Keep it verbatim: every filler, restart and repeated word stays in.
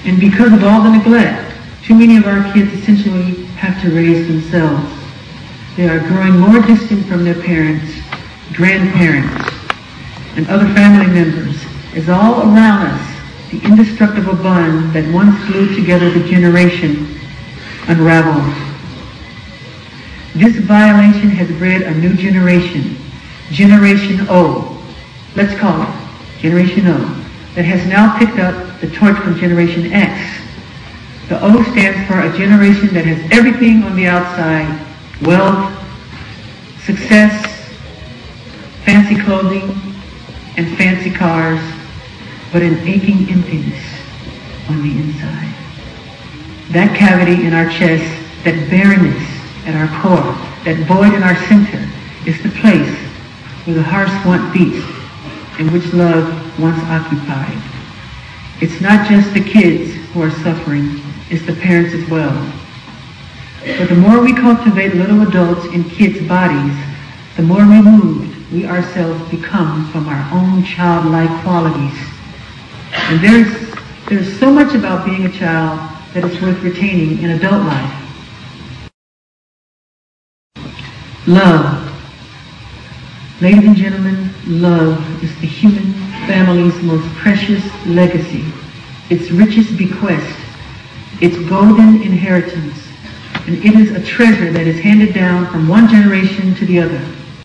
And because of all the neglect, too many of our kids essentially have to raise themselves. They are growing more distant from their parents, grandparents, and other family members, as all around us, the indestructible bond that once glued together the generation unravels. This violation has bred a new generation, Generation O, let's call it Generation O, that has now picked up the torch from Generation X. The O stands for a generation that has everything on the outside: wealth, success, fancy clothing, and fancy cars, but an aching emptiness on the inside. That cavity in our chest, that barrenness at our core, that void in our center, is the place where the heart's want beats and which love once occupied. It's not just the kids who are suffering, it's the parents as well. But the more we cultivate little adults in kids' bodies, the more removed we ourselves become from our own childlike qualities. And there's, there's so much about being a child that is worth retaining in adult life. Love. Ladies and gentlemen, love is the human family's most precious legacy, its richest bequest, its golden inheritance, and it is a treasure that is handed down from one generation to the other.